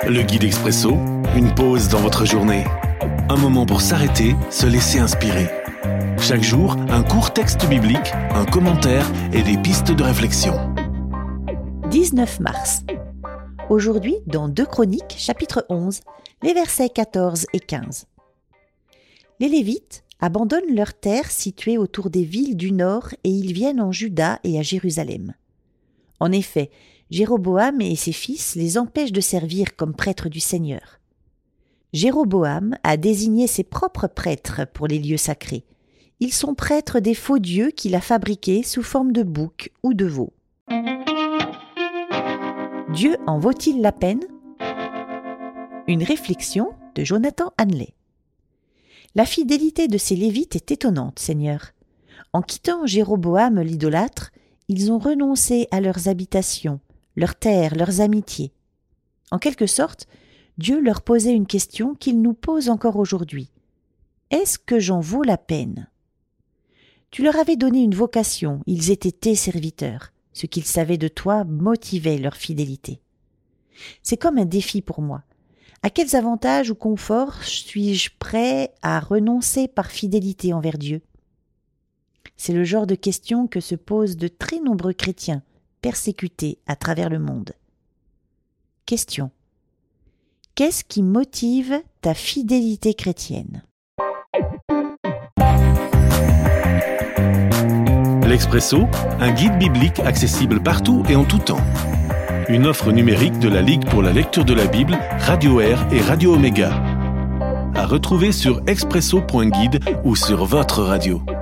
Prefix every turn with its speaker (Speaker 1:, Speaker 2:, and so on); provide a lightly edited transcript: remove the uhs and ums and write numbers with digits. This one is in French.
Speaker 1: Le guide expresso, une pause dans votre journée. Un moment pour s'arrêter, se laisser inspirer. Chaque jour, un court texte biblique, un commentaire et des pistes de réflexion.
Speaker 2: 19 mars. Aujourd'hui, dans 2 Chroniques, chapitre 11, les versets 14 et 15. Les Lévites abandonnent leurs terres situées autour des villes du nord et ils viennent en Juda et à Jérusalem. En effet, Jéroboam et ses fils les empêchent de servir comme prêtres du Seigneur. Jéroboam a désigné ses propres prêtres pour les lieux sacrés. Ils sont prêtres des faux dieux qu'il a fabriqués sous forme de boucs ou de veaux. Dieu en vaut-il la peine ? Une réflexion de Jonathan Hanley. La fidélité de ces Lévites est étonnante, Seigneur. En quittant Jéroboam l'idolâtre, ils ont renoncé à leurs habitations, leurs terres, leurs amitiés. En quelque sorte, Dieu leur posait une question qu'il nous pose encore aujourd'hui. Est-ce que j'en vaux la peine ? Tu leur avais donné une vocation, ils étaient tes serviteurs. Ce qu'ils savaient de toi motivait leur fidélité. C'est comme un défi pour moi. À quels avantages ou conforts suis-je prêt à renoncer par fidélité envers Dieu ? C'est le genre de question que se posent de très nombreux chrétiens persécutés à travers le monde. Question. Qu'est-ce qui motive ta fidélité chrétienne ?
Speaker 1: L'Expresso, un guide biblique accessible partout et en tout temps. Une offre numérique de la Ligue pour la lecture de la Bible, Radio Air et Radio Omega. À retrouver sur expresso.guide ou sur votre radio.